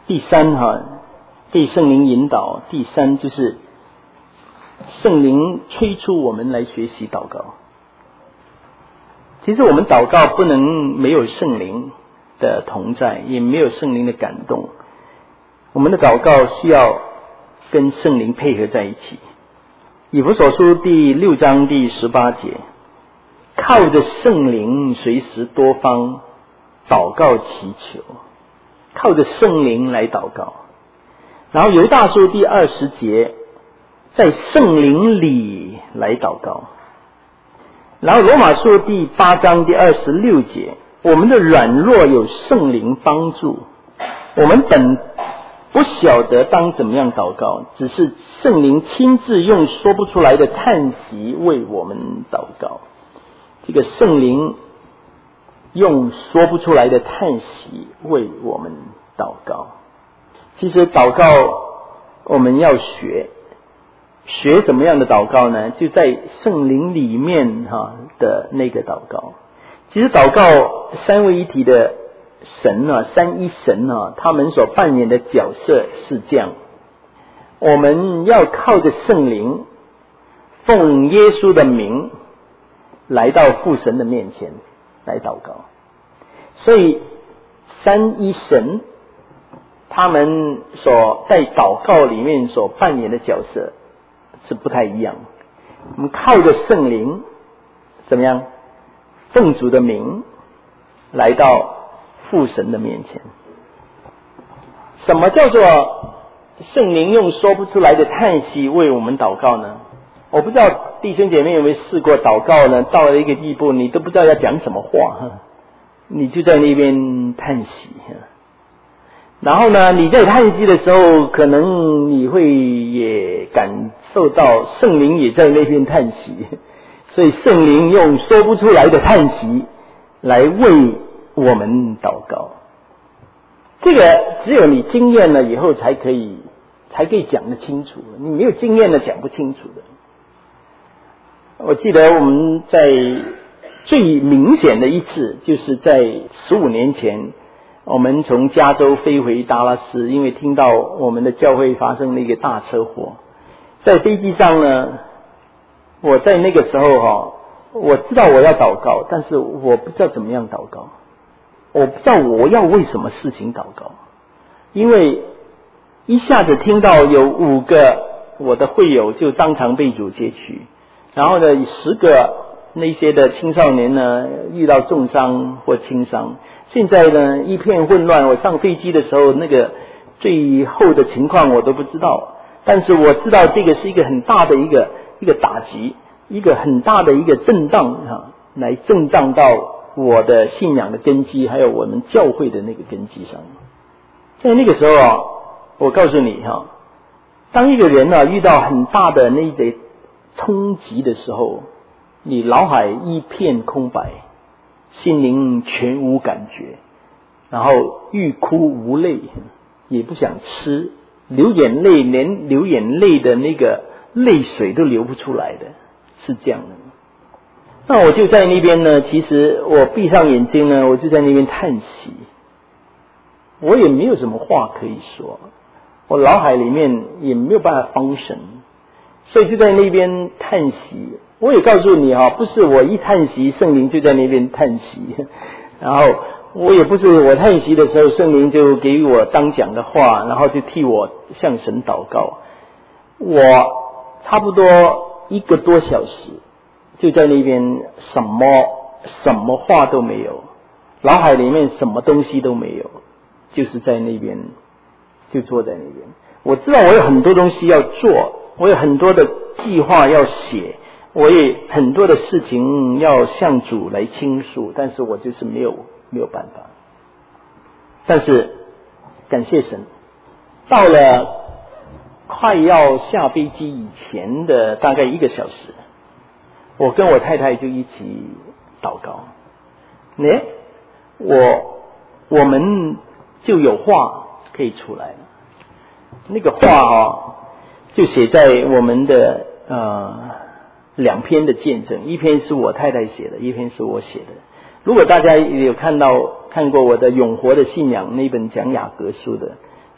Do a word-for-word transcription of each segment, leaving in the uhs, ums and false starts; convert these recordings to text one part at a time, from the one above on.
第三哈，被圣灵引导。第三就是圣灵催促我们来学习祷告。其实我们祷告不能没有圣灵的同在，也没有圣灵的感动。我们的祷告需要跟圣灵配合在一起。以弗所书第六章第十八节，靠着圣灵随时多方祷告祈求，靠着圣灵来祷告。然后犹大书第二十节，在圣灵里来祷告。然后罗马书第八章第二十六节，我们的软弱有圣灵帮助，我们本不晓得当怎么样祷告，只是圣灵亲自用说不出来的叹息为我们祷告。这个圣灵用说不出来的叹息为我们祷告。其实祷告我们要学学怎么样的祷告呢？就在圣灵里面哈的那个祷告。其实祷告三位一体的神啊，三一神啊，他们所扮演的角色是这样：我们要靠着圣灵，奉耶稣的名来到父神的面前来祷告。所以三一神他们所在祷告里面所扮演的角色是不太一样。我们靠着圣灵怎么样？奉主的名来到父神的面前。什么叫做圣灵用说不出来的叹息为我们祷告呢？我不知道弟兄姐妹有没有试过祷告呢？到了一个地步，你都不知道要讲什么话，你就在那边叹息。然后呢，你在叹息的时候，可能你会也感受到圣灵也在那边叹息，所以圣灵用说不出来的叹息来为我们祷告。这个只有你经验了以后才可以才可以讲得清楚，你没有经验了讲不清楚的。我记得我们在最明显的一次就是在十五年前，我们从加州飞回达拉斯，因为听到我们的教会发生了一个大车祸。在飞机上呢，我在那个时候哈，我知道我要祷告，但是我不知道怎么样祷告，我不知道我要为什么事情祷告。因为一下子听到有五个我的会友就当场被主接取，然后呢十个那些的青少年呢遇到重伤或轻伤，现在呢一片混乱。我上飞机的时候那个最后的情况我都不知道，但是我知道这个是一个很大的一个一个打击，一个很大的一个震荡啊，来震荡到我的信仰的根基，还有我们教会的那个根基上。在那个时候啊，我告诉你哈，当一个人啊遇到很大的那个冲击的时候，你脑海一片空白，心灵全无感觉，然后欲哭无泪，也不想吃，流眼泪，连流眼泪的那个泪水都流不出来的，是这样的。那我就在那边呢，其实我闭上眼睛呢，我就在那边叹息，我也没有什么话可以说，我脑海里面也没有办法方神，所以就在那边叹息。我也告诉你哈，不是我一叹息圣灵就在那边叹息，然后我也不是我叹息的时候圣灵就给我当讲的话，然后就替我向神祷告。我差不多一个多小时就在那边什么什么话都没有，脑海里面什么东西都没有，就是在那边就坐在那边。我知道我有很多东西要做，我有很多的计划要写，我也很多的事情要向主来倾诉，但是我就是没有没有办法。但是感谢神，到了快要下飞机以前的大概一个小时，我跟我太太就一起祷告，呢，我我们就有话可以出来了。那个话啊，就写在我们的呃两篇的见证，一篇是我太太写的，一篇是我写的。如果大家有看到看过我的永活的信仰那本讲雅各书的，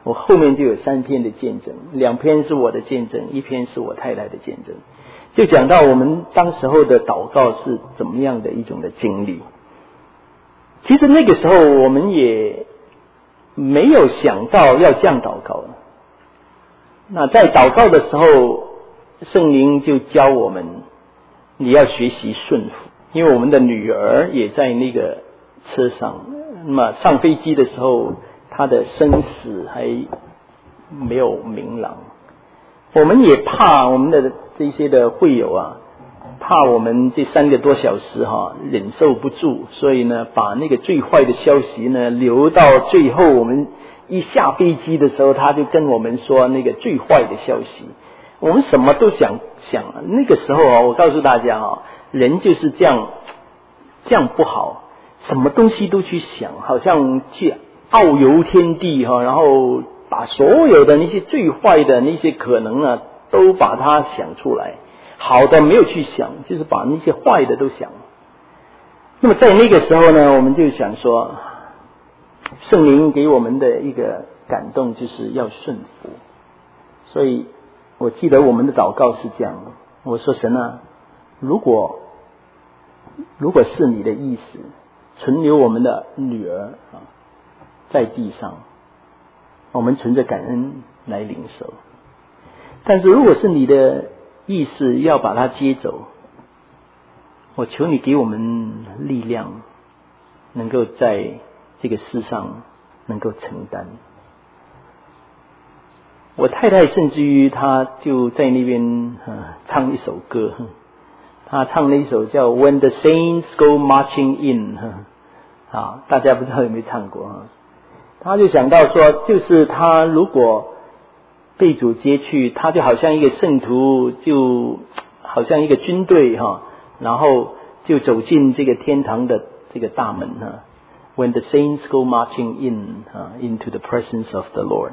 我后面就有三篇的见证，两篇是我的见证，一篇是我太太的见证，就讲到我们当时候的祷告是怎么样的一种的经历。其实那个时候我们也没有想到要这样祷告。那在祷告的时候，圣灵就教我们，你要学习顺服。因为我们的女儿也在那个车上，那么上飞机的时候，她的生死还没有明朗。我们也怕我们的这些的会友啊，怕我们这三个多小时哈、啊、忍受不住，所以呢，把那个最坏的消息呢留到最后，我们一下飞机的时候，他就跟我们说那个最坏的消息。我们什么都想想，那个时候啊，我告诉大家啊，人就是这样，这样不好，什么东西都去想，好像去遨游天地哈、啊，然后把所有的那些最坏的那些可能啊，都把它想出来。好的没有去想，就是把那些坏的都想。那么在那个时候呢，我们就想说，圣灵给我们的一个感动就是要顺服。所以我记得我们的祷告是这样的，我说神啊，如果如果是你的意思，存留我们的女儿啊在地上，我们存着感恩来领受。但是如果是你的意思要把它接走，我求你给我们力量，能够在这个世上能够承担。我太太甚至于她就在那边、呃、唱一首歌，她唱了一首叫 When the Saints Go Marching In、呃、啊，大家不知道有没有唱过、啊、她就想到说，就是她如果被主接去，他就好像一个圣徒，就好像一个军队哈，然后就走进这个天堂的这个大门哈。When the saints go marching in into the presence of the Lord，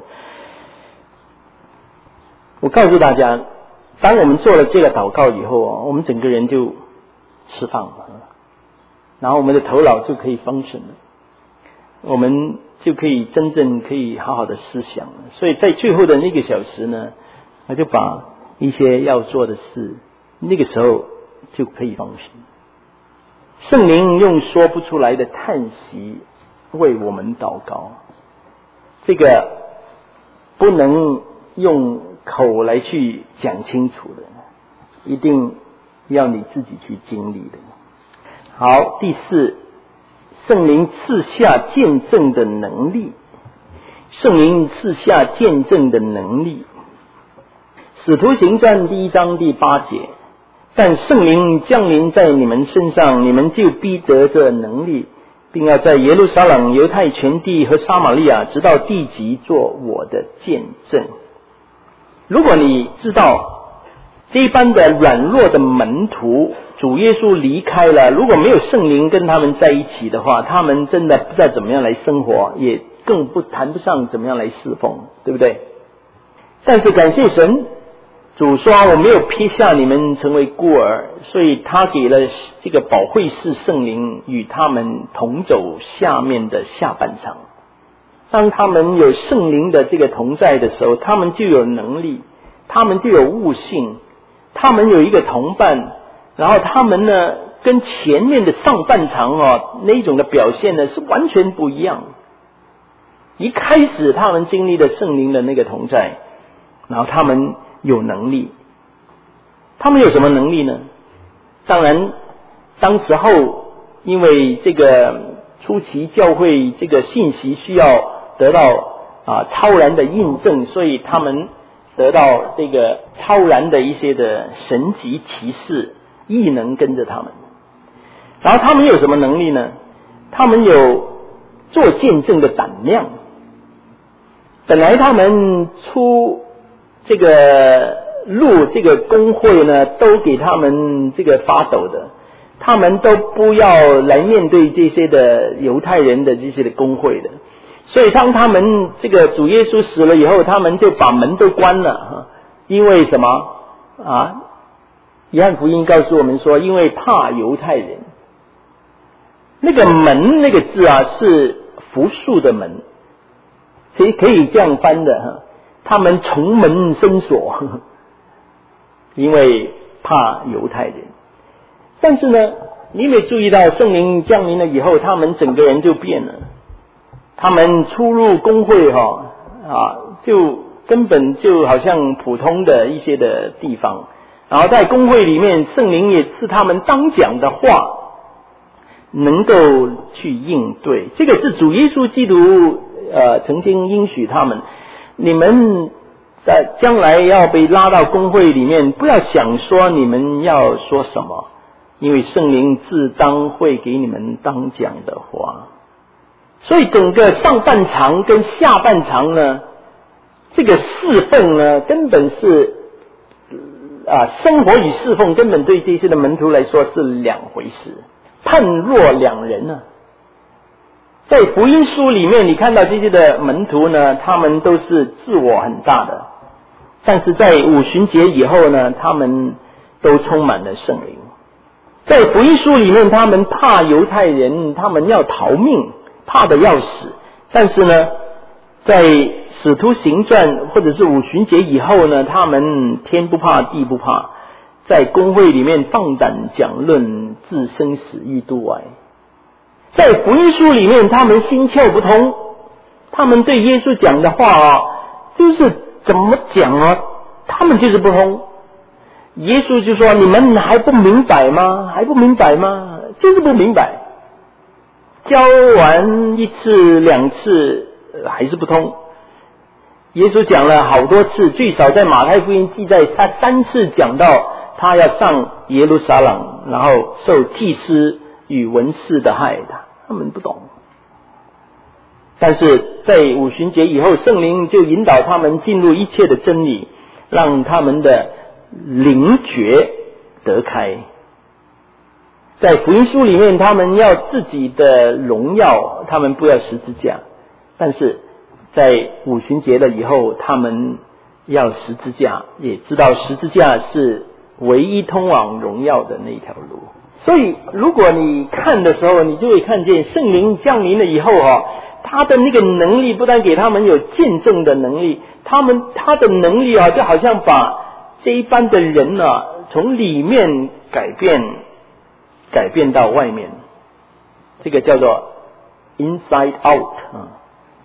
我告诉大家，当我们做了这个祷告以后啊，我们整个人就释放了，然后我们的头脑就可以function了，我们就可以真正可以好好的思想。所以在最后的那个小时呢，我就把一些要做的事，那个时候就可以放心。圣灵用说不出来的叹息为我们祷告，这个不能用口来去讲清楚的，一定要你自己去经历的。好，第四，圣灵赐下见证的能力。圣灵赐下见证的能力。使徒行传第一章第八节，但圣灵降临在你们身上，你们就必得这能力，并要在耶路撒冷、犹太全地和撒玛利亚直到地极做我的见证。如果你知道这一般的软弱的门徒，主耶稣离开了，如果没有圣灵跟他们在一起的话，他们真的不知道怎么样来生活，也更不谈不上怎么样来侍奉，对不对？但是感谢神，主说我没有撇下你们成为孤儿，所以他给了这个保惠师圣灵与他们同走下面的下半场。当他们有圣灵的这个同在的时候，他们就有能力，他们就有悟性，他们有一个同伴，然后他们呢跟前面的上半场哦那种的表现呢是完全不一样。一开始他们经历了圣灵的那个同在，然后他们有能力。他们有什么能力呢？当然当时候因为这个初期教会这个信息需要得到啊超然的印证，所以他们得到这个超然的一些的神级奇事异能跟着他们。然后他们有什么能力呢？他们有做见证的胆量。本来他们出这个入这个公会呢，都给他们这个发抖的，他们都不要来面对这些的犹太人的这些的公会的。所以当他们这个主耶稣死了以后，他们就把门都关了，因为什么啊？约翰福音告诉我们说，因为怕犹太人。那个门那个字啊，是复数的门， 所以可以这样翻的，他们重门深锁，因为怕犹太人。但是呢，你有没有注意到圣灵降临了以后，他们整个人就变了，他们出入公会哈啊，就根本就好像普通的一些的地方，然后在公会里面，圣灵也是他们当讲的话能够去应对。这个是主耶稣基督呃曾经应许他们，你们在将来要被拉到公会里面，不要想说你们要说什么，因为圣灵自当会给你们当讲的话。所以整个上半场跟下半场呢，这个侍奉呢根本是啊，生活与侍奉根本对这些的门徒来说是两回事，判若两人呢、啊。在福音书里面你看到这些的门徒呢，他们都是自我很大的，但是在五旬节以后呢，他们都充满了圣灵。在福音书里面，他们怕犹太人，他们要逃命，怕得要死。但是呢，在使徒行传或者是五旬节以后呢，他们天不怕地不怕，在公会里面放胆讲论，置生死于度外。在福音书里面，他们心窍不通，他们对耶稣讲的话啊，就是怎么讲啊，他们就是不通。耶稣就说：“你们还不明白吗？还不明白吗？就是不明白。”教完一次两次、呃、还是不通。耶稣讲了好多次，最少在马太福音记载他三次讲到他要上耶路撒冷，然后受祭司与文士的害，他们不懂。但是在五旬节以后，圣灵就引导他们进入一切的真理，让他们的灵觉得开。在福音书里面，他们要自己的荣耀，他们不要十字架，但是在五旬节了以后，他们要十字架，也知道十字架是唯一通往荣耀的那条路。所以如果你看的时候，你就会看见圣灵降临了以后啊，他的那个能力不但给他们有见证的能力，他们他的能力啊，就好像把这一般的人啊，从里面改变改变到外面，这个叫做 inside out 啊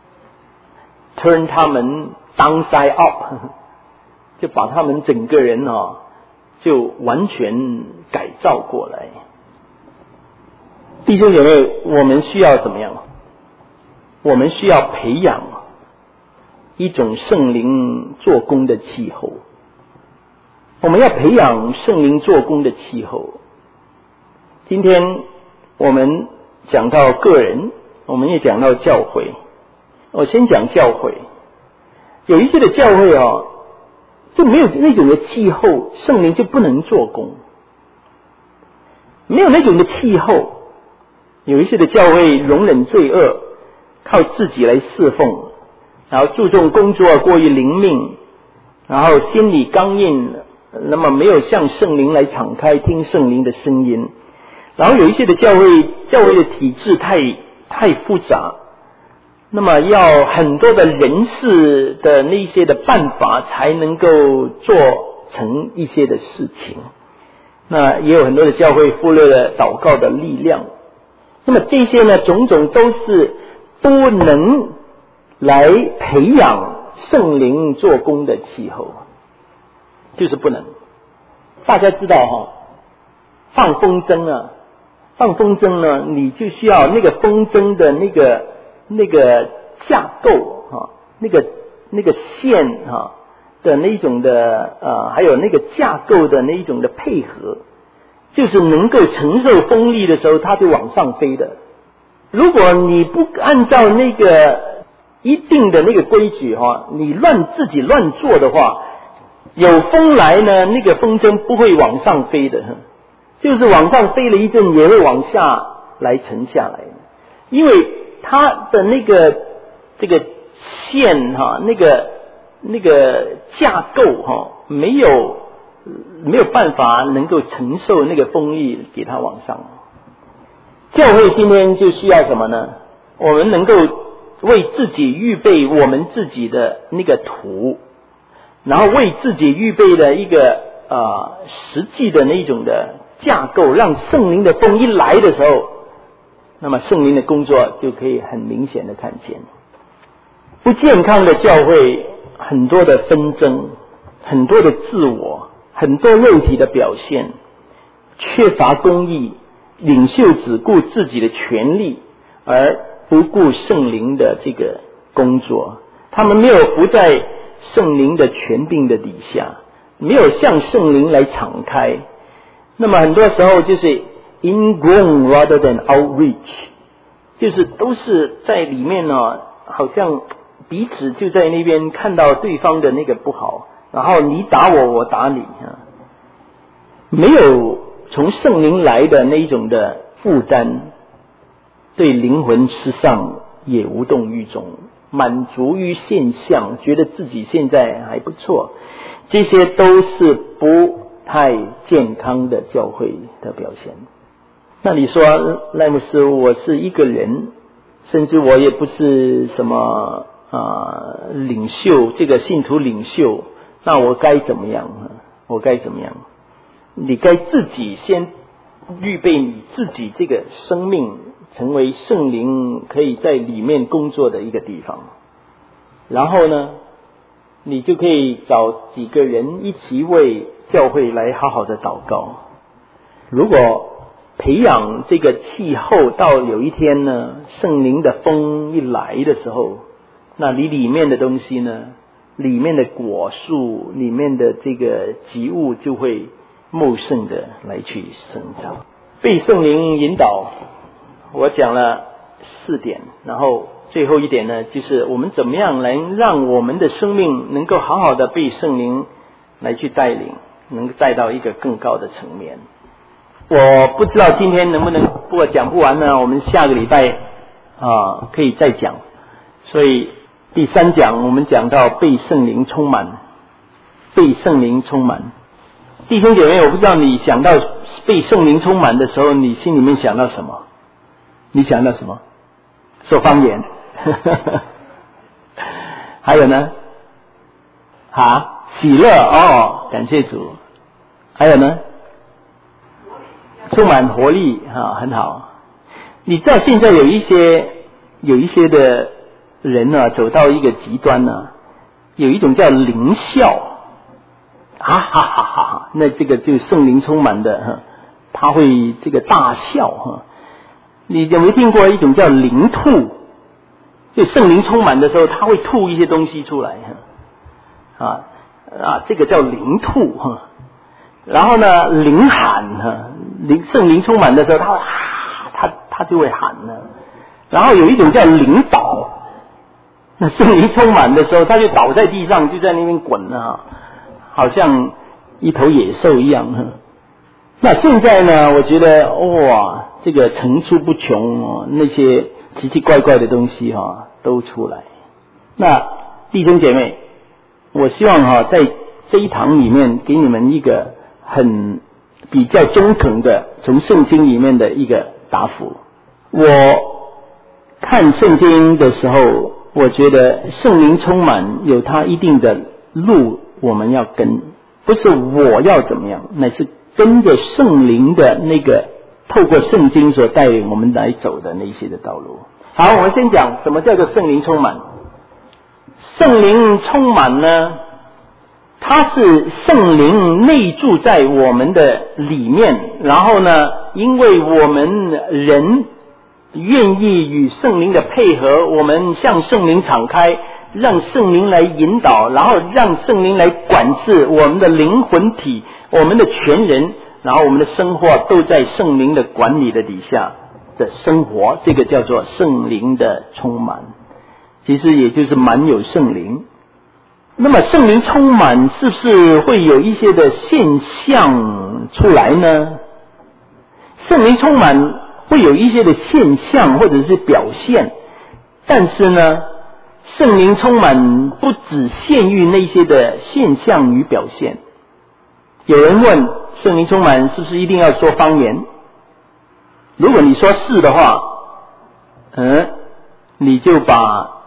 turn 他们 downside up， 就把他们整个人啊就完全改造过来。弟兄姐妹，我们需要怎么样？我们需要培养一种圣灵做工的气候。我们要培养圣灵做工的气候。今天我们讲到个人，我们也讲到教会。我先讲教会。有一些的教会哦，就没有那种的气候，圣灵就不能做工。没有那种的气候，有一些的教会容忍罪恶，靠自己来侍奉，然后注重工作过于灵命，然后心里刚硬，那么没有向圣灵来敞开听圣灵的声音。然后有一些的教会教会的体制太太复杂，那么要很多的人事的那些的办法才能够做成一些的事情。那也有很多的教会忽略了祷告的力量。那么这些呢，种种都是不能来培养圣灵做工的气候，就是不能。大家知道哈，放风筝啊，放风筝呢，你就需要那个风筝的那个那个架构哈，那个那个线哈的那种的呃，还有那个架构的那一种的配合，就是能够承受风力的时候，它就往上飞的。如果你不按照那个一定的那个规矩哈，你乱自己乱做的话，有风来呢，那个风筝不会往上飞的，就是往上飞了一阵也会往下来沉下来，因为它的那个这个线哈，那个那个架构哈，没有没有办法能够承受那个风力给它往上。教会今天就需要什么呢？我们能够为自己预备我们自己的那个土，然后为自己预备了一个呃实际的那种的架构，让圣灵的风一来的时候，那么圣灵的工作就可以很明显的看见。不健康的教会，很多的纷争，很多的自我，很多肉体的表现，缺乏公义，领袖只顾自己的权利，而不顾圣灵的这个工作。他们没有不在圣灵的权柄的底下，没有向圣灵来敞开。那么很多时候就是 ingrown rather than outreach， 就是都是在里面呢，好像彼此就在那边看到对方的那个不好，然后你打我，我打你啊，没有从圣灵来的那一种的负担，对灵魂之上也无动于衷，满足于现象，觉得自己现在还不错，这些都是不太健康的教会的表现。那你说赖牧师，我是一个人，甚至我也不是什么啊、呃、领袖，这个信徒领袖，那我该怎么样？我该怎么样？你该自己先预备你自己这个生命，成为圣灵可以在里面工作的一个地方。然后呢，你就可以找几个人一起为教会来好好的祷告。如果培养这个气候，到有一天呢，圣灵的风一来的时候，那你里面的东西呢，里面的果树，里面的这个植物就会茂盛的来去生长。被圣灵引导，我讲了四点，然后最后一点呢，就是我们怎么样来让我们的生命能够好好的被圣灵来去带领，能够带到一个更高的层面。我不知道今天能不能，不过讲不完呢，我们下个礼拜啊可以再讲。所以第三讲我们讲到被圣灵充满，被圣灵充满。弟兄姐妹，我不知道你想到被圣灵充满的时候，你心里面想到什么？你想到什么？说方言。还有呢？啊，喜乐哦，感谢主。还有呢？充满活力啊，很好。你知道现在有一些有一些的人呢、啊，走到一个极端呢、啊，有一种叫灵笑。啊哈哈哈哈！那这个就是圣灵充满的哈，他会这个大笑哈。你有没有听过一种叫灵吐？就圣灵充满的时候，他会吐一些东西出来哈。啊啊，这个叫灵吐哈。然后呢，灵喊哈，灵圣灵充满的时候，他会啊，他他就会喊呢。然后有一种叫灵倒，那圣灵充满的时候，他就倒在地上，就在那边滚啊。好像一头野兽一样。那现在呢，我觉得哇，这个层出不穷哦，那些奇奇怪怪的东西哈、哦、都出来。那弟兄姐妹，我希望哈、哦、在这一堂里面给你们一个很比较中肯的从圣经里面的一个答复。我看圣经的时候，我觉得圣灵充满有它一定的路我们要跟，不是我要怎么样，乃是跟着圣灵的那个透过圣经所带领我们来走的那些的道路。好，我们先讲什么叫做圣灵充满。圣灵充满呢，它是圣灵内住在我们的里面，然后呢，因为我们人愿意与圣灵的配合，我们向圣灵敞开，让圣灵来引导，然后让圣灵来管制我们的灵魂体，我们的全人，然后我们的生活都在圣灵的管理的底下的生活，这个叫做圣灵的充满。其实也就是满有圣灵。那么圣灵充满是不是会有一些的现象出来呢？圣灵充满会有一些的现象或者是表现，但是呢，圣灵充满不只限于那些的现象与表现。有人问，圣灵充满是不是一定要说方言？如果你说是的话，嗯，你就把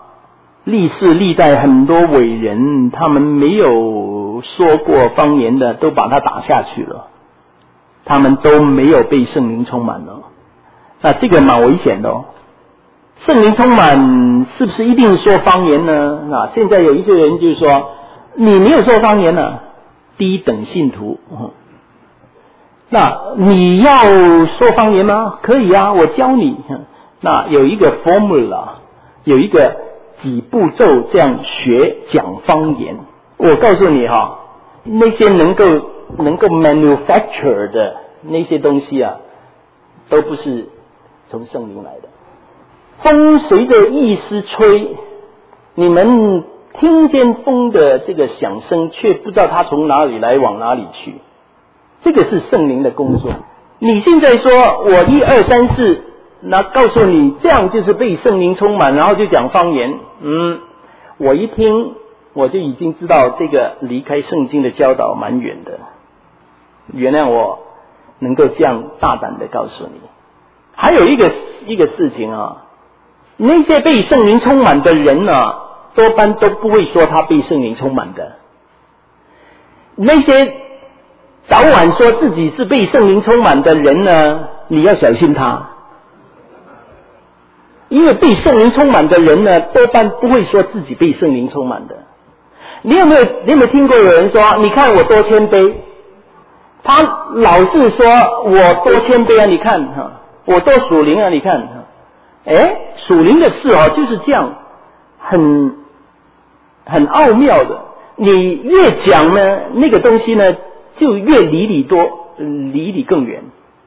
历世历代很多伟人，他们没有说过方言的，都把它打下去了，他们都没有被圣灵充满了。那这个蛮危险的哦。圣灵充满是不是一定说方言呢？啊，现在有一些人就是说，你没有说方言呢、啊，低等信徒。那你要说方言吗？可以啊，我教你。那有一个 formula， 有一个几步骤这样学讲方言。我告诉你哈，那些能够能够 manufacture 的那些东西啊，都不是从圣灵来的。风随着意思吹，你们听见风的这个响声，却不知道它从哪里来，往哪里去。这个是圣灵的工作。你现在说我一二三四，那告诉你这样就是被圣灵充满，然后就讲方言。嗯，我一听我就已经知道这个离开圣经的教导蛮远的。原谅我能够这样大胆的告诉你。还有一个一个事情啊，那些被圣灵充满的人啊，多半都不会说他被圣灵充满的。那些早晚说自己是被圣灵充满的人呢，你要小心他。因为被圣灵充满的人呢，多半不会说自己被圣灵充满的。你有没有你有没有听过有人说，你看我多谦卑，他老是说我多谦卑啊，你看哈，我多属灵啊，你看。哎，属灵的事哦，就是这样，很很奥妙的。你越讲呢，那个东西呢，就越离你多，离你更远。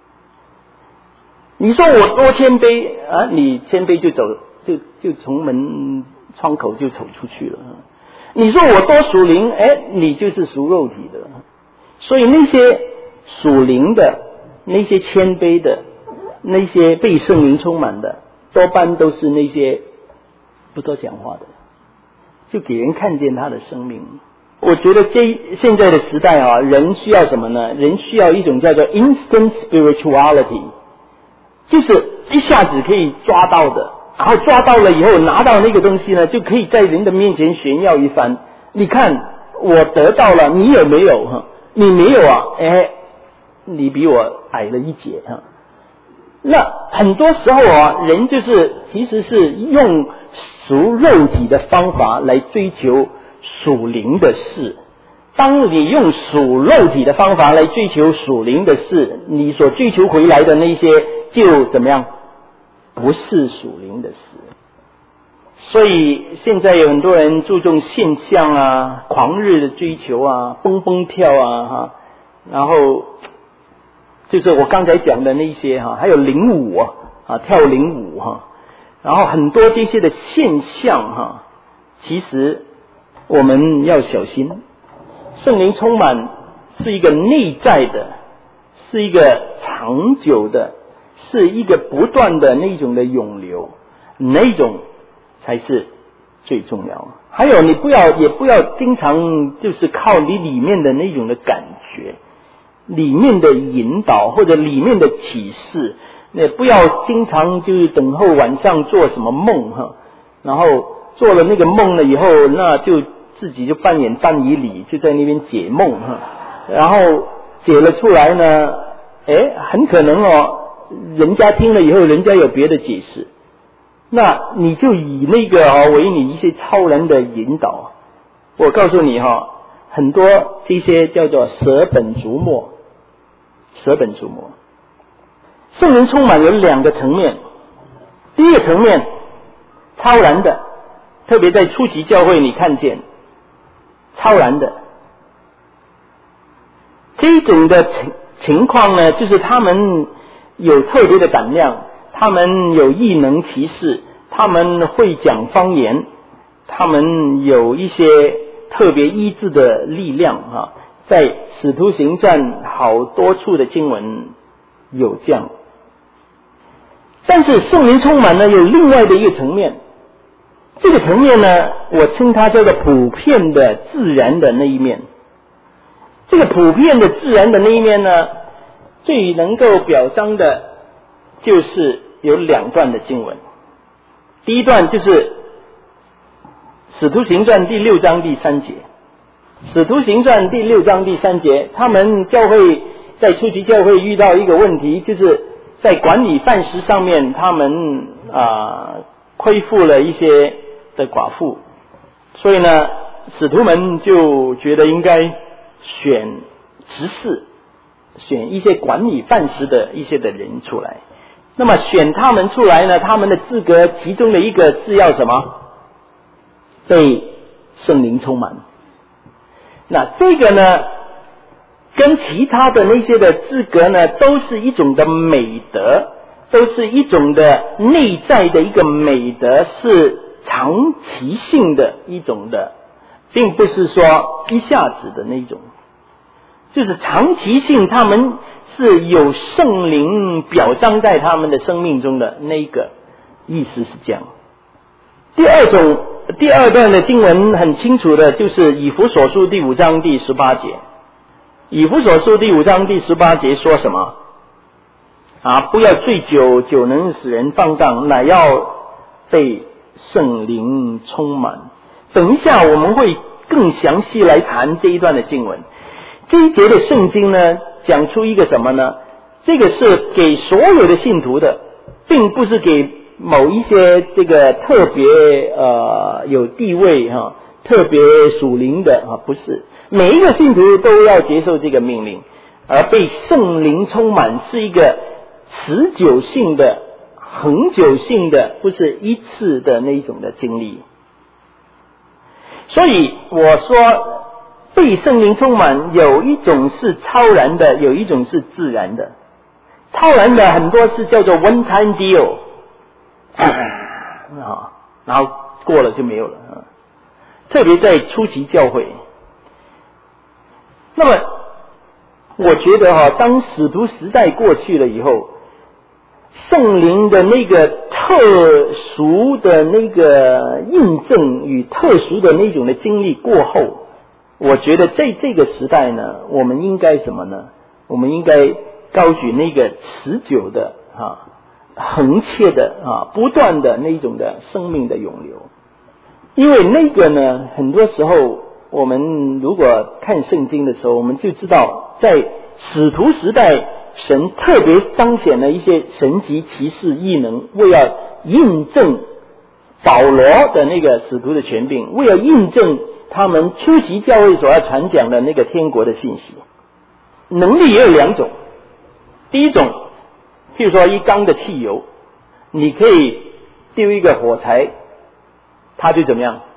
你说我多谦卑啊，你谦卑就走，就就从门窗口就走出去了。你说我多属灵，哎，你就是属肉体的。所以那些属灵的，那些谦卑的，那些被圣灵充满的，多半都是那些不多讲话的，就给人看见他的生命。我觉得这现在的时代啊，人需要什么呢？人需要一种叫做 instant spirituality， 就是一下子可以抓到的，然后抓到了以后拿到那个东西呢，就可以在人的面前炫耀一番。你看我得到了，你有没有？你没有啊，哎，你比我矮了一截哈。那很多时候啊，人就是其实是用属肉体的方法来追求属灵的事。当你用属肉体的方法来追求属灵的事，你所追求回来的那些就怎么样？不是属灵的事。所以现在有很多人注重现象啊，狂热的追求啊，蹦蹦跳啊哈，然后就是我刚才讲的那些哈，还有领舞啊，啊跳领舞哈，然后很多这些的现象哈，其实我们要小心。圣灵充满是一个内在的，是一个长久的，是一个不断的那种的涌流，那种才是最重要。还有你不要也不要经常就是靠你里面的那种的感觉，里面的引导或者里面的启示，那不要经常就是等候晚上做什么梦哈，然后做了那个梦了以后，那就自己就扮演但以理，就在那边解梦哈，然后解了出来呢，哎，很可能哦，人家听了以后，人家有别的解释，那你就以那个哦为你一些超人的引导。我告诉你哈，很多这些叫做舍本逐末。舍本逐末，圣灵充满有两个层面。第一个层面，超然的，特别在初级教会你看见超然的这种的情情况呢，就是他们有特别的胆量，他们有异能奇事，他们会讲方言，他们有一些特别医治的力量哈。在使徒行传好多处的经文有这样。但是圣灵充满呢，有另外的一个层面，这个层面呢，我称它叫做普遍的自然的那一面。这个普遍的自然的那一面呢，最能够表彰的就是有两段的经文。第一段就是使徒行传第六章第三节，使徒行传第六章第三节，他们教会在初期教会遇到一个问题，就是在管理饭食上面，他们啊亏负了一些的寡妇，所以呢，使徒们就觉得应该选执事，选一些管理饭食的一些的人出来。那么选他们出来呢，他们的资格其中的一个是要什么？被圣灵充满。那这个呢，跟其他的那些的资格呢，都是一种的美德，都是一种的内在的一个美德，是长期性的一种的，并不是说一下子的那种，就是长期性，他们是有圣灵表彰在他们的生命中的那一个意思是这样。第二种，第二段的经文很清楚的，就是以弗所书第五章第十八节。以弗所书第五章第十八节说什么？啊，不要醉酒，酒能使人放荡，乃要被圣灵充满。等一下我们会更详细来谈这一段的经文。这一节的圣经呢，讲出一个什么呢？这个是给所有的信徒的，并不是给某一些这个特别呃有地位哈、啊、特别属灵的啊，不是，每一个信徒都要接受这个命令，而被圣灵充满是一个持久性的、恒久性的，不是一次的那种的经历。所以我说被圣灵充满，有一种是超然的，有一种是自然的。超然的很多是叫做 one time deal， 啊，然后过了就没有了啊。特别在初期教会，那么我觉得哈、啊，当使徒时代过去了以后，圣灵的那个特殊的那个印证与特殊的那种的经历过后，我觉得在这个时代呢，我们应该什么呢？我们应该高举那个持久的啊、恒切的啊、不断的那种的生命的涌流。因为那个呢，很多时候我们如果看圣经的时候，我们就知道在使徒时代，神特别彰显了一些神迹奇事异能，为了印证保罗的那个使徒的权柄，为了印证他们初期教会所要传讲的那个天国的信息。能力也有两种，第一种，譬如说一缸的汽油，你可以丢一个火柴，它就怎么样？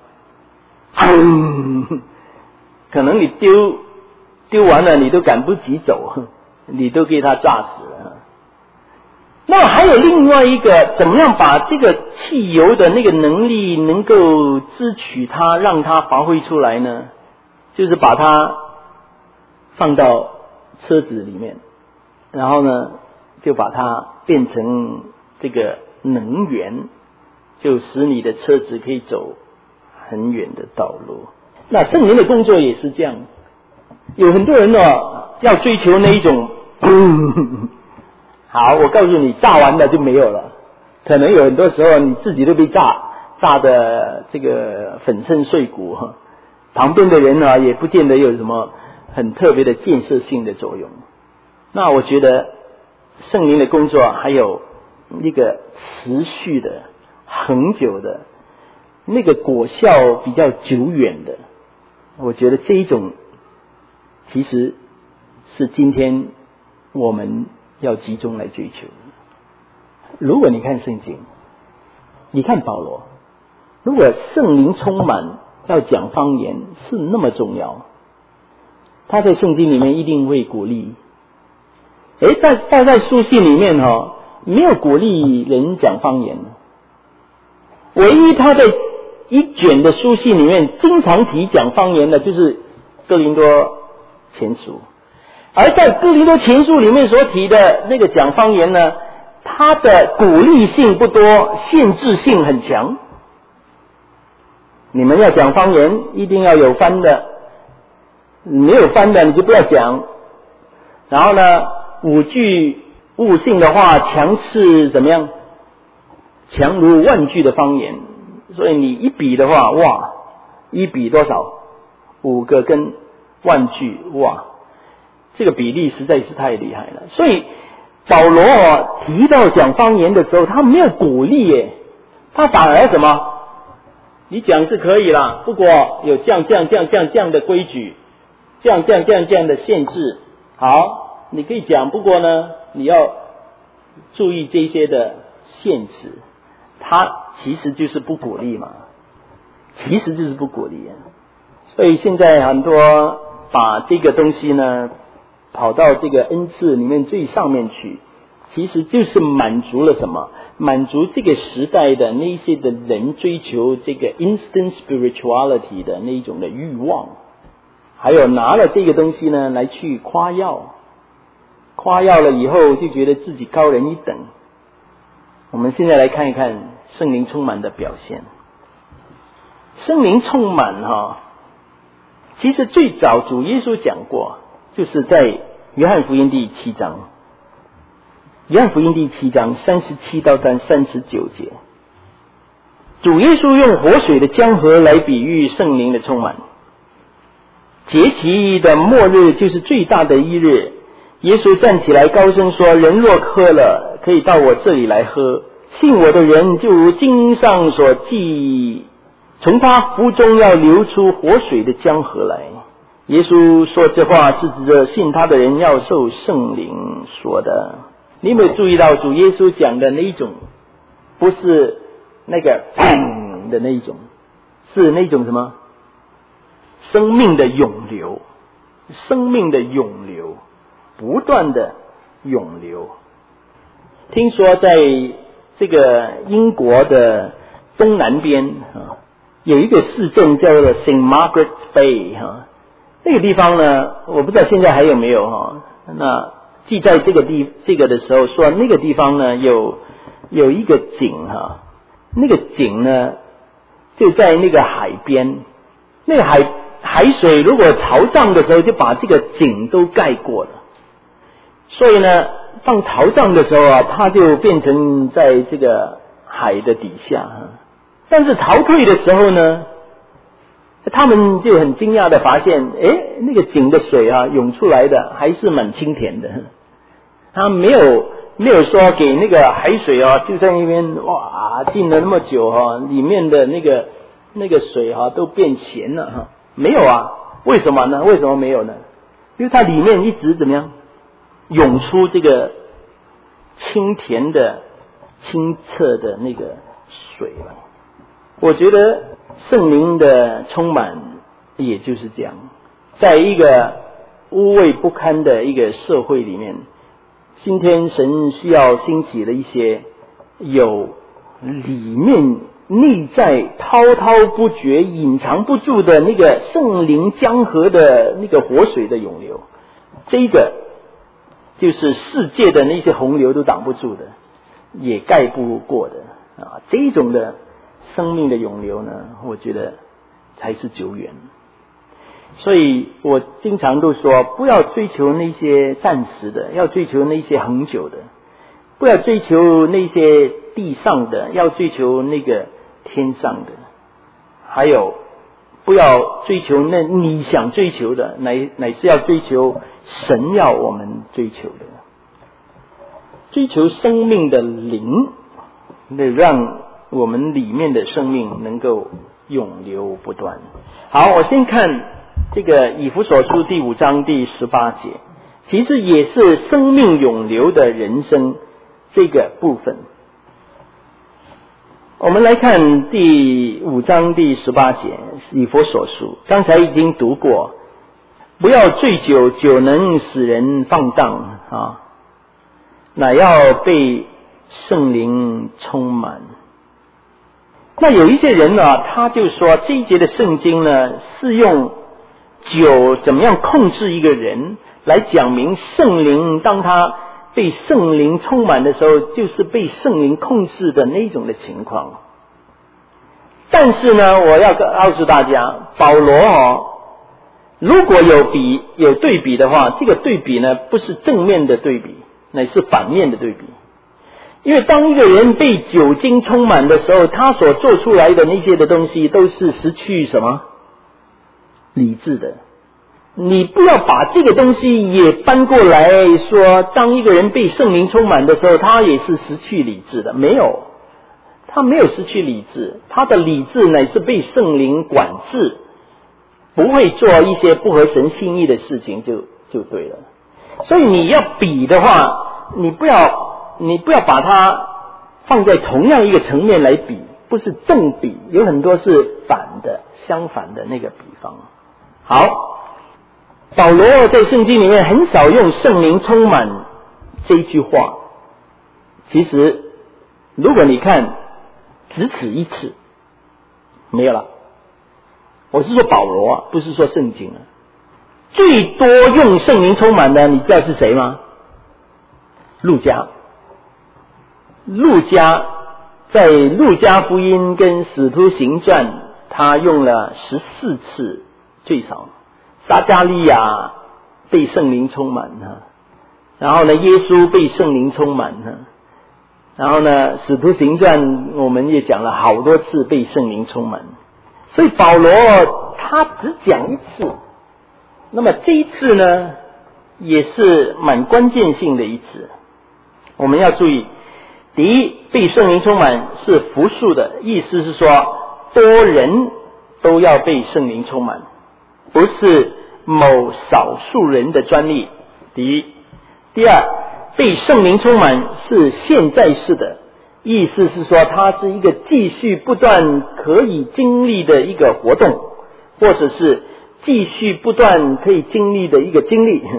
嗯，可能你丢丢完了，你都赶不及走，你都给它炸死了。那还有另外一个，怎么样把这个汽油的那个能力能够支取它，让它发挥出来呢？就是把它放到车子里面，然后呢，就把它变成这个能源，就使你的车子可以走很远的道路。那圣灵的工作也是这样，有很多人哦要追求那一种，嗯、好，我告诉你，炸完了就没有了，可能有很多时候你自己都被炸炸的这个粉身碎骨，旁边的人呢也不见得有什么很特别的建设性的作用。那我觉得圣灵的工作还有一个持续的、恒久的，那个果效比较久远的，我觉得这一种其实是今天我们要集中来追求的。如果你看圣经，你看保罗，如果圣灵充满要讲方言是那么重要，他在圣经里面一定会鼓励。诶，在在在书信里面哦，没有鼓励人讲方言，唯一他在一卷的书信里面经常提讲方言的就是哥林多前书，而在哥林多前书里面所提的那个讲方言呢，它的鼓励性不多，限制性很强。你们要讲方言，一定要有翻的，没有翻的你就不要讲。然后呢，五句悟性的话，强斥怎么样？强如万句的方言。所以你一比的话，哇， 一比多少？五个跟万句，哇，这个比例实在是太厉害了。所以保罗啊提到讲方言的时候，他没有鼓励耶，他反而什么？你讲是可以啦，不过有这样这样这样这样这样的规矩，这样这样这样这样的限制。好，你可以讲，不过呢，你要注意这些的限制。他其实就是不鼓励嘛，其实就是不鼓励啊。所以现在很多把这个东西呢跑到这个恩赐里面最上面去，其实就是满足了什么？满足这个时代的那些的人追求这个 instant spirituality 的那一种的欲望，还有拿了这个东西呢来去夸耀，夸耀了以后就觉得自己高人一等。我们现在来看一看圣灵充满的表现。圣灵充满哈，其实最早主耶稣讲过，就是在约翰福音第七章，约翰福音第七章三十七到三十九节，主耶稣用活水的江河来比喻圣灵的充满。节期的末日就是最大的一日，耶稣站起来高声说：人若渴了，可以到我这里来喝，信我的人就如经上所记，从他腹中要流出活水的江河来。耶稣说这话是指着信他的人要受圣灵说的。你有没有注意到主耶稣讲的那一种，不是那个砰的那一种，是那种什么？生命的涌流，生命的涌流，不断的涌流。听说在这个英国的东南边有一个市镇叫做 Saint Margaret's Bay 那个地方呢，我不知道现在还有没有哈。那记在这个地这个的时候说，那个地方呢有有一个井哈，那个井呢就在那个海边，那个海海水如果潮涨的时候就把这个井都盖过了，所以呢当潮涨的时候啊，它就变成在这个海的底下。但是潮退的时候呢，他们就很惊讶的发现，诶，那个井的水啊涌出来的还是蛮清甜的。他没有没有说给那个海水啊就在那边哇浸了那么久哈，里面的那个那个水哈都变咸了哈，没有啊。为什么呢？为什么没有呢？因为它里面一直怎么样涌出这个清甜的清澈的那个水了。我觉得圣灵的充满也就是这样，在一个污秽不堪的一个社会里面，今天神需要兴起的一些有里面内在滔滔不绝隐藏不住的那个圣灵江河的那个活水的涌流，这个就是世界的那些洪流都挡不住的，也盖不过的啊！这种的生命的涌流呢，我觉得才是久远。所以我经常都说，不要追求那些暂时的，要追求那些恒久的；不要追求那些地上的，要追求那个天上的。还有，不要追求那你想追求的，乃乃是要追求神要我们追求的，追求生命的灵，那让我们里面的生命能够永流不断。好，我先看这个以弗所书第五章第十八节，其实也是生命永流的人生这个部分。我们来看第五章第十八节，以弗所书，刚才已经读过，不要醉酒，酒能使人放荡啊，乃要被圣灵充满。那有一些人呢，他就说这一节的圣经呢是用酒怎么样控制一个人来讲明圣灵当他被圣灵充满的时候，就是被圣灵控制的那种的情况。但是呢，我要告诉大家，保罗哦，如果有比有对比的话，这个对比呢不是正面的对比，乃是反面的对比。因为当一个人被酒精充满的时候，他所做出来的那些的东西都是失去什么理智的。你不要把这个东西也搬过来说，当一个人被圣灵充满的时候，他也是失去理智的。没有，他没有失去理智，他的理智乃是被圣灵管制，不会做一些不合神心意的事情，就就对了。所以你要比的话，你不要你不要把它放在同样一个层面来比，不是正比，有很多是反的，相反的那个比方。好，保罗在圣经里面很少用圣灵充满这一句话，其实如果你看只此一次，没有了。我是说保罗啊，不是说圣经啊。最多用圣灵充满的，你知道是谁吗？路加。路加在路加福音跟使徒行传，他用了十四次最少。撒迦利亚被圣灵充满哈，然后呢，耶稣被圣灵充满哈，然后呢，使徒行传我们也讲了好多次被圣灵充满，所以保罗他只讲一次，那么这一次呢，也是蛮关键性的一次。我们要注意，第一，被圣灵充满是复数的，意思是说多人都要被圣灵充满，不是某少数人的专利。第一，第二，被圣灵充满是现在式的，意思是说它是一个继续不断可以经历的一个活动，或者是继续不断可以经历的一个经历。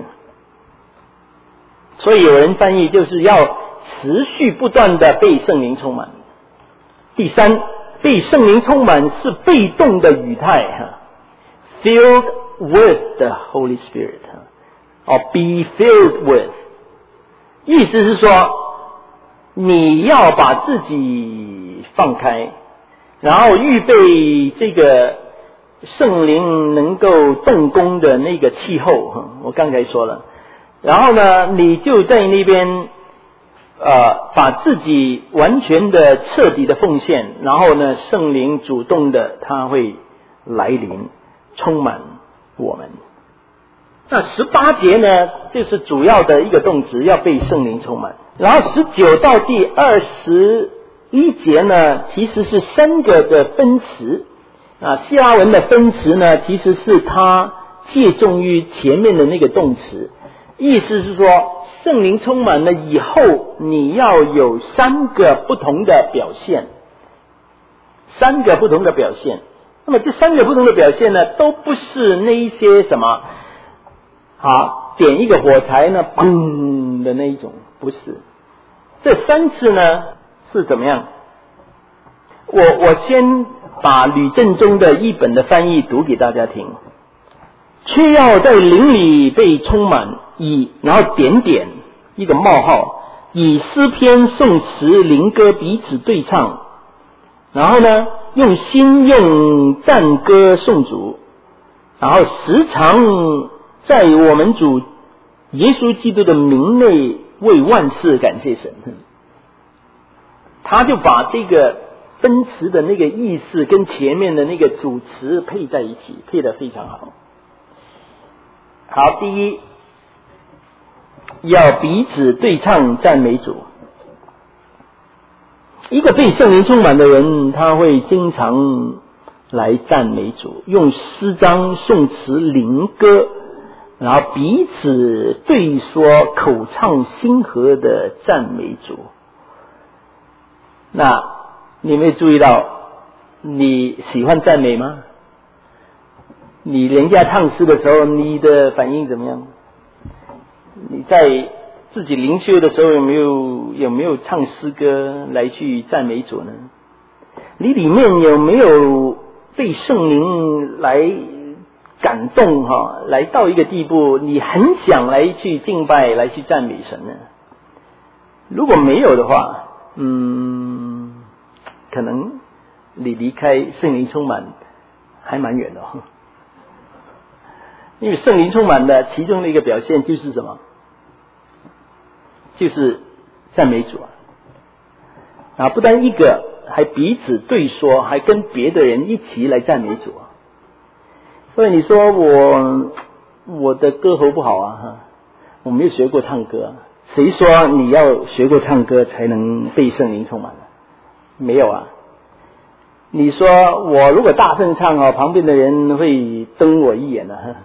所以有人翻译就是要持续不断的被圣灵充满。第三，被圣灵充满是被动的语态 filled with the Holy Spirit or be filled with， 意思是说你要把自己放开，然后预备这个圣灵能够动工的那个气候，我刚才说了，然后呢你就在那边呃，把自己完全的彻底的奉献，然后呢圣灵主动的他会来临充满我们。那十八节呢就是主要的一个动词，要被圣灵充满。然后十九到第二十一节呢其实是三个的分词啊，希腊文的分词呢其实是它借重于前面的那个动词，意思是说圣灵充满了以后你要有三个不同的表现，三个不同的表现。那么这三个不同的表现呢都不是那一些什么好点一个火柴呢砰的那一种，不是。这三次呢是怎么样？我我先把吕正中的译本的翻译读给大家听。却要在灵里被充满，以然后点点一个冒号，以诗篇颂词灵歌彼此对唱，然后呢用心用赞歌颂主，然后时常在我们主耶稣基督的名内为万事感谢神。他就把这个分词的那个意思跟前面的那个主词配在一起，配得非常好。好，第一，要彼此对唱赞美主。一个被圣灵充满的人，他会经常来赞美主，用诗章、颂词、灵歌，然后彼此对说，口唱心和的赞美主。那你有没有注意到，你喜欢赞美吗？你人家唱诗的时候，你的反应怎么样？你在自己灵修的时候有没有有没有唱诗歌来去赞美主呢？你里面有没有被圣灵来感动哈，来到一个地步，你很想来去敬拜，来去赞美神呢？如果没有的话，嗯，可能你离开圣灵充满还蛮远的哦。因为圣灵充满的其中的一个表现就是什么？就是赞美主啊！啊，不但一个，还彼此对说，还跟别的人一起来赞美主啊！ 所以你说我我的歌喉不好啊，哈，我没有学过唱歌，谁说你要学过唱歌才能被圣灵充满了？没有啊。你说我如果大声唱哦，旁边的人会瞪我一眼啊，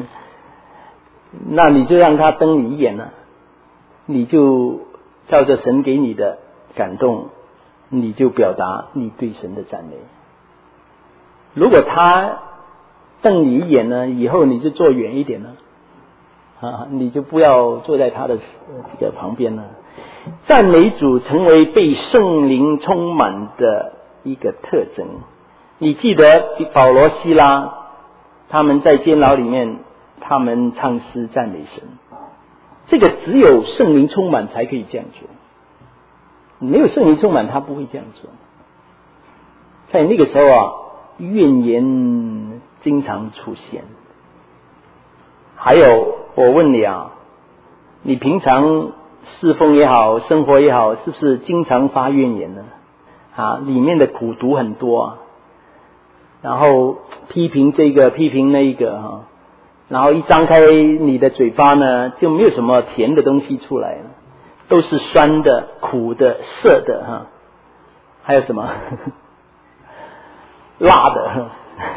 那你就让他瞪你一眼啊，你就照着神给你的感动，你就表达你对神的赞美。如果他瞪你一眼呢，以后你就坐远一点了啊，你就不要坐在他的这个旁边了。赞美主成为被圣灵充满的一个特征。你记得保罗西拉他们在监牢里面，他们唱诗赞美神，这个只有圣灵充满才可以这样做，没有圣灵充满他不会这样做。在那个时候啊，怨言经常出现。还有我问你啊，你平常侍奉也好，生活也好，是不是经常发怨言呢？啊，里面的苦毒很多啊，然后批评这个批评那一个哈、啊，然后一张开你的嘴巴呢，就没有什么甜的东西出来了，都是酸的、苦的、涩的哈、啊，还有什么辣的，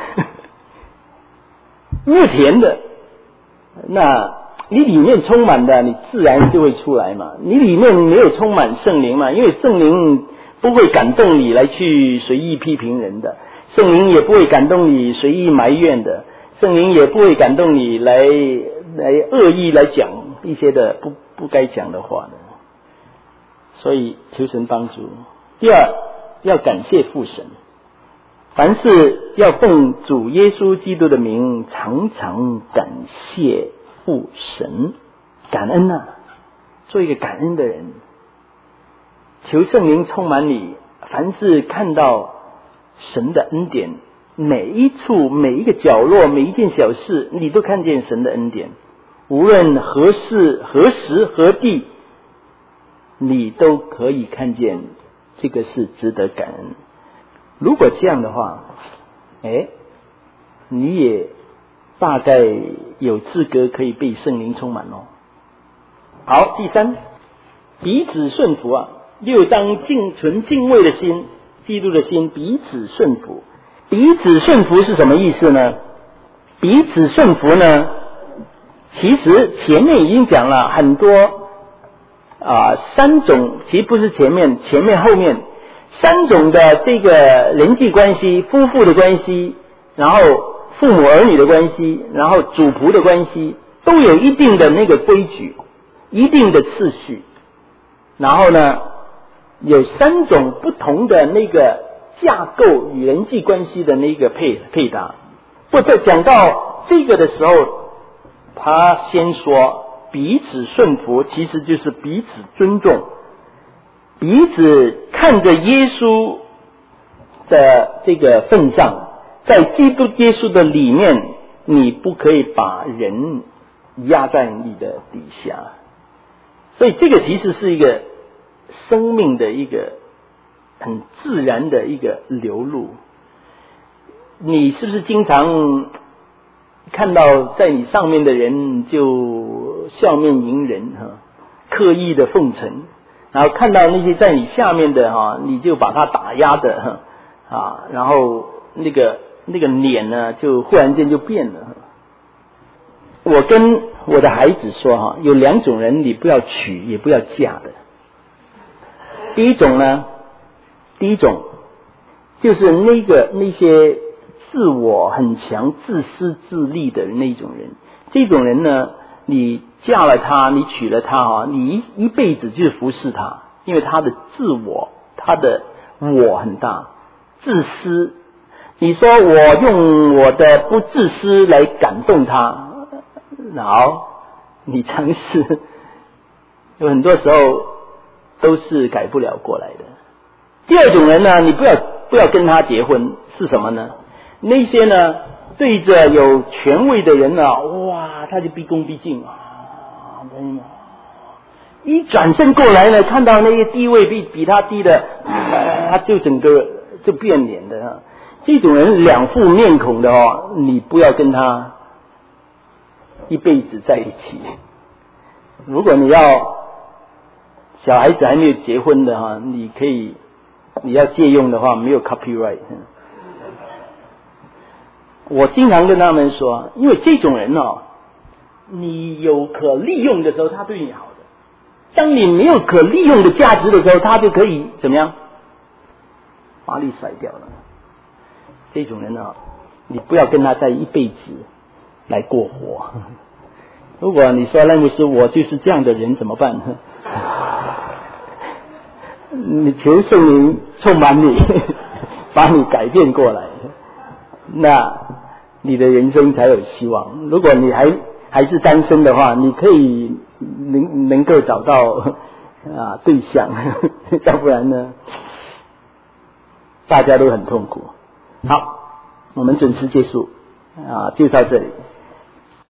没有甜的。那你里面充满的，你自然就会出来嘛。你里面没有充满圣灵嘛，因为圣灵不会感动你来去随意批评人的，圣灵也不会感动你随意埋怨的，圣灵也不会感动你来来恶意来讲一些的不不该讲的话的。所以求神帮助。第二，要感谢父神，凡事要奉主耶稣基督的名，常常感谢父神，感恩啊，做一个感恩的人。求圣灵充满你，凡是看到神的恩典，每一处每一个角落每一件小事，你都看见神的恩典，无论何事何时何地，你都可以看见这个是值得感恩。如果这样的话，哎，你也大概有资格可以被圣灵充满哦。好，第三，彼此顺服啊，又当敬存敬畏的心，基督的心，彼此顺服。彼此顺服是什么意思呢？彼此顺服呢，其实前面已经讲了很多啊，三种，其实不是前面，前面后面三种的这个人际关系，夫妇的关系，然后父母儿女的关系，然后主仆的关系，都有一定的那个规矩，一定的次序。然后呢，有三种不同的那个架构与人际关系的那个配配搭。不在讲到这个的时候，他先说彼此顺服，其实就是彼此尊重，彼此看着耶稣的这个份上，在基督耶稣的里面，你不可以把人压在你的底下。所以这个其实是一个生命的一个很自然的一个流露。你是不是经常看到在你上面的人就笑面迎人哈，刻意的奉承，然后看到那些在你下面的哈，你就把他打压的哈啊，然后那个那个脸呢，就忽然间就变了。我跟我的孩子说哈，有两种人你不要娶也不要嫁的。第一种呢，第一种就是那个那些自我很强、自私自利的那种人。这种人呢，你嫁了他，你娶了他哈，你一一辈子就是服侍他，因为他的自我，他的我很大，自私。你说我用我的不自私来感动他，好，你尝试，有很多时候都是改不了过来的。第二种人呢，你不要不要跟他结婚，是什么呢？那些呢，对着有权位的人呢，哇，他就毕恭毕敬啊，一转身过来呢，看到那些地位比比他低的，他就整个就变脸的。 这种人两副面孔的哦，你不要跟他一辈子在一起。如果你要小孩子还没有结婚的哈，你可以你要借用的话，没有 copyright。我经常跟他们说，因为这种人哦，你有可利用的时候，他对你好的；当你没有可利用的价值的时候，他就可以怎么样？把你甩掉了。这种人啊，你不要跟他在一辈子来过活。如果你说那牧师我就是这样的人怎么办？你求圣灵充满你，把你改变过来，那你的人生才有希望。如果你还还是单身的话，你可以能能够找到啊对象，要不然呢，大家都很痛苦。好，我们准时结束啊，就到这里。